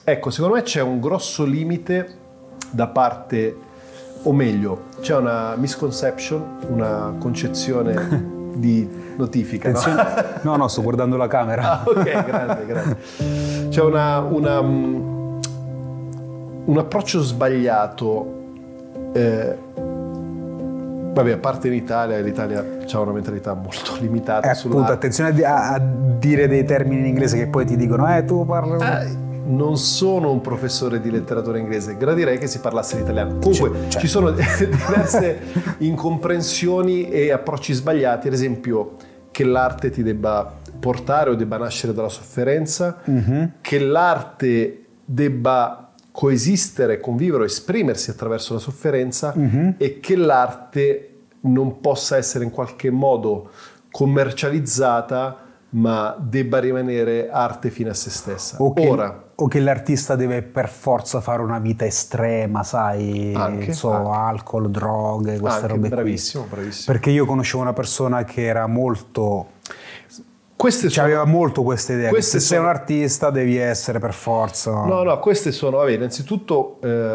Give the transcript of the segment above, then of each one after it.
Ecco, secondo me c'è un grosso limite da parte, o meglio, c'è una misconception, una concezione di notifica. No, sto guardando la camera. Ah, ok, grande. C'è un approccio sbagliato. Vabbè, a parte in Italia, l'Italia ha una mentalità molto limitata. Appunto, attenzione a dire dei termini in inglese che poi ti dicono tu parli... Non sono un professore di letteratura inglese, gradirei che si parlasse l'italiano. Comunque ci sono diverse incomprensioni e approcci sbagliati, ad esempio che l'arte ti debba portare o debba nascere dalla sofferenza, che l'arte debba coesistere, convivere o esprimersi attraverso la sofferenza e che l'arte non possa essere in qualche modo commercializzata ma debba rimanere arte fine a se stessa. O che l'artista deve per forza fare una vita estrema, sai, anche. Alcol, droghe, queste robe bravissimo. Perché io conoscevo una persona che era molto... aveva molto questa idea, che se sei un artista devi essere per forza... No, queste sono, vabbè, innanzitutto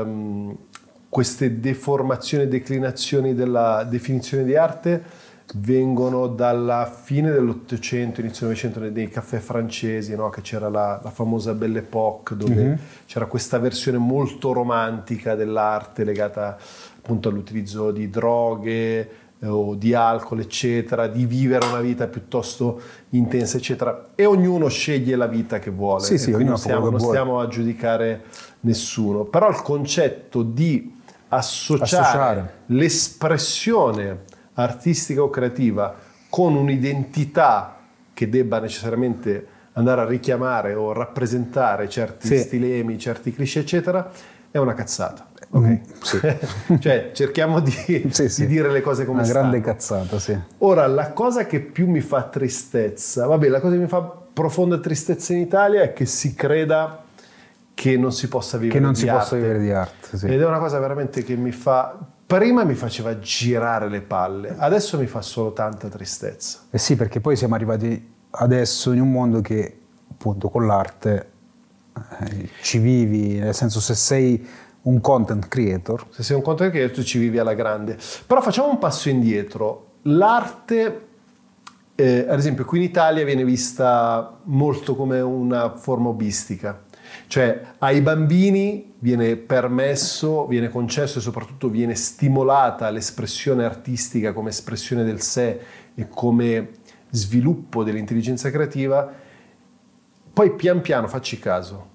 queste deformazioni e declinazioni della definizione di arte vengono dalla fine dell'Ottocento, inizio del Novecento, nei caffè francesi, no? Che c'era la famosa Belle Époque, dove c'era questa versione molto romantica dell'arte legata appunto all'utilizzo di droghe o di alcol, eccetera, di vivere una vita piuttosto intensa, eccetera, e ognuno sceglie la vita che vuole. Sì, non stiamo a giudicare nessuno, però il concetto di associare l'espressione artistica o creativa con un'identità che debba necessariamente andare a richiamare o rappresentare certi stilemi, certi cliché, eccetera, è una cazzata. Okay? Cioè cerchiamo di dire le cose come stanno. Una grande cazzata, sì. Ora, la cosa che più mi fa tristezza, la cosa che mi fa profonda tristezza in Italia è che si creda che non si possa vivere di arte. Sì. Ed è una cosa veramente che prima mi faceva girare le palle, adesso mi fa solo tanta tristezza. Sì, perché poi siamo arrivati adesso in un mondo che appunto con l'arte ci vivi, nel senso, se sei un content creator. Se sei un content creator ci vivi alla grande. Però facciamo un passo indietro. L'arte, ad esempio qui in Italia, viene vista molto come una forma hobbistica. Cioè ai bambini viene permesso, viene concesso e soprattutto viene stimolata l'espressione artistica come espressione del sé e come sviluppo dell'intelligenza creativa. Poi pian piano, facci caso,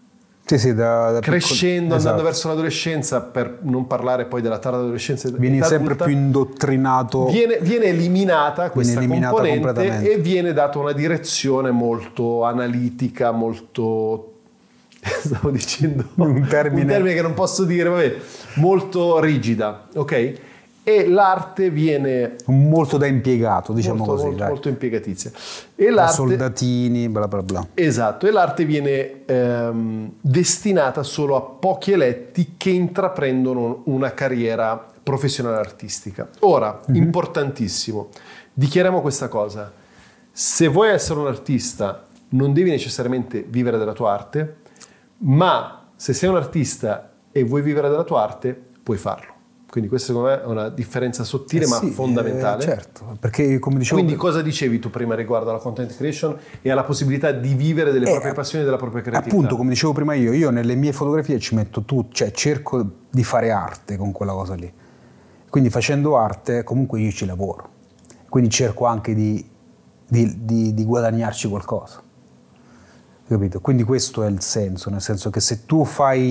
crescendo, andando verso l'adolescenza, per non parlare poi della tarda adolescenza, vieni sempre più indottrinato, viene eliminata questa componente e viene data una direzione molto analitica, molto... stavo dicendo un termine che non posso dire, vabbè, molto rigida, ok? E l'arte viene molto da impiegato, diciamo così, molto impiegatizia, e l'arte, soldatini, bla bla bla. Esatto, e l'arte viene destinata solo a pochi eletti che intraprendono una carriera professionale artistica. Ora, importantissimo, dichiariamo questa cosa: se vuoi essere un artista non devi necessariamente vivere della tua arte, ma se sei un artista e vuoi vivere della tua arte, puoi farlo. Quindi questa secondo me è una differenza sottile ma fondamentale. Certo, perché come dicevo... Quindi cosa dicevi tu prima riguardo alla content creation e alla possibilità di vivere delle proprie passioni e della propria creatività? Appunto, come dicevo prima io nelle mie fotografie ci metto tutto, cioè cerco di fare arte con quella cosa lì. Quindi facendo arte comunque io ci lavoro. Quindi cerco anche di guadagnarci qualcosa. Capito? Quindi questo è il senso, nel senso che se tu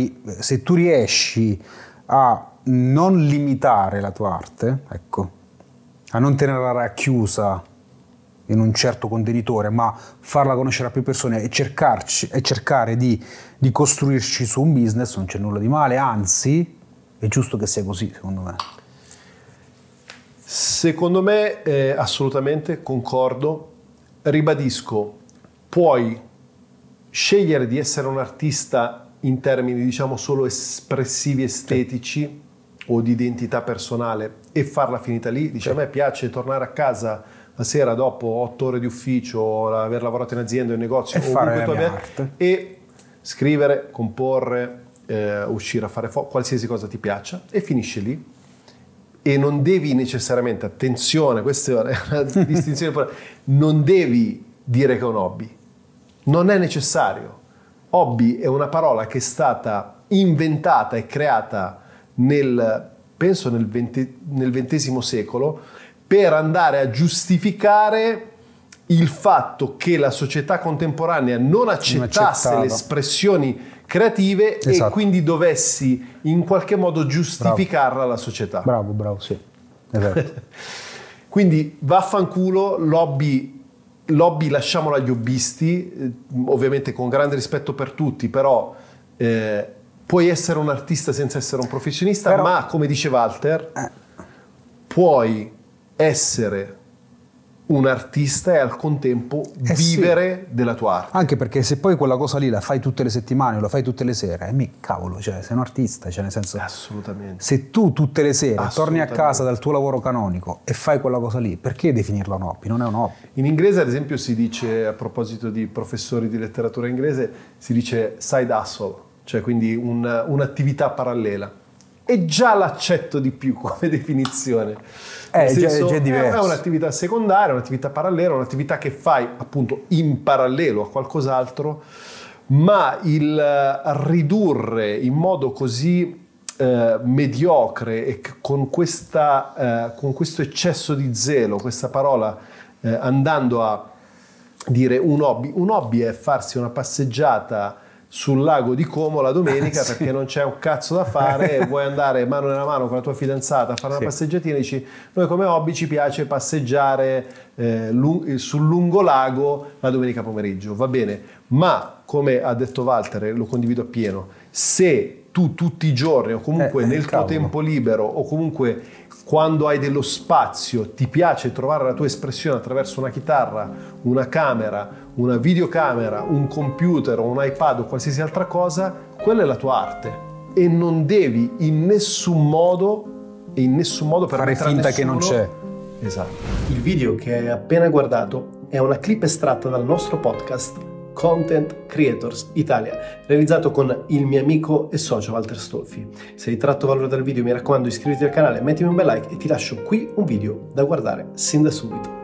riesci a non limitare la tua arte, ecco, a non tenerla racchiusa in un certo contenitore, ma farla conoscere a più persone e cercare di costruirci su un business, non c'è nulla di male, anzi è giusto che sia così, secondo me. Secondo me assolutamente concordo, ribadisco, puoi scegliere di essere un artista in termini diciamo solo espressivi, estetici o di identità personale e farla finita lì. Dice, a me piace tornare a casa la sera dopo 8 ore di ufficio, aver lavorato in azienda o in negozio e fare la mia arte. E scrivere, comporre, uscire a fare qualsiasi cosa ti piaccia, e finisce lì. E non devi necessariamente, attenzione, questa è una distinzione, non devi dire che è un hobby, non è necessario. Hobby è una parola che è stata inventata e creata penso nel XX secolo, per andare a giustificare il fatto che la società contemporanea non accettasse le espressioni creative, esatto, e quindi dovessi in qualche modo giustificarla alla società. Bravo, sì. Esatto. Quindi vaffanculo, l'hobby lasciamolo agli hobbisti, ovviamente con grande rispetto per tutti, però puoi essere un artista senza essere un professionista, ma come dice Walter, puoi essere un artista e al contempo vivere della tua arte. Anche perché se poi quella cosa lì la fai tutte le settimane o la fai tutte le sere, cavolo, cioè sei un artista, cioè nel senso, assolutamente. Se tu tutte le sere torni a casa dal tuo lavoro canonico e fai quella cosa lì, perché definirla un hobby? Non è un hobby. In inglese, ad esempio, si dice, a proposito di professori di letteratura inglese, si dice side hustle, cioè quindi un'attività parallela. E già l'accetto di più come definizione. Nel senso, già è diverso. È un'attività secondaria, un'attività parallela, un'attività che fai appunto in parallelo a qualcos'altro, ma il ridurre in modo così mediocre e con questo eccesso di zelo questa parola, andando a dire un hobby è farsi una passeggiata sul lago di Como la domenica, sì, perché non c'è un cazzo da fare e vuoi andare mano nella mano con la tua fidanzata a fare una passeggiatina e dici noi come hobby ci piace passeggiare sul lungolago la domenica pomeriggio, va bene, ma come ha detto Walter, lo condivido appieno, se tu tutti i giorni o comunque nel tuo tempo libero o comunque quando hai dello spazio ti piace trovare la tua espressione attraverso una chitarra, una camera, una videocamera, un computer o un iPad o qualsiasi altra cosa, quella è la tua arte e non devi in nessun modo fare finta che non c'è. Esatto. Il video che hai appena guardato è una clip estratta dal nostro podcast Content Creators Italia, realizzato con il mio amico e socio Walter Stolfi. Se hai tratto valore dal video, mi raccomando, iscriviti al canale, mettimi un bel like e ti lascio qui un video da guardare sin da subito.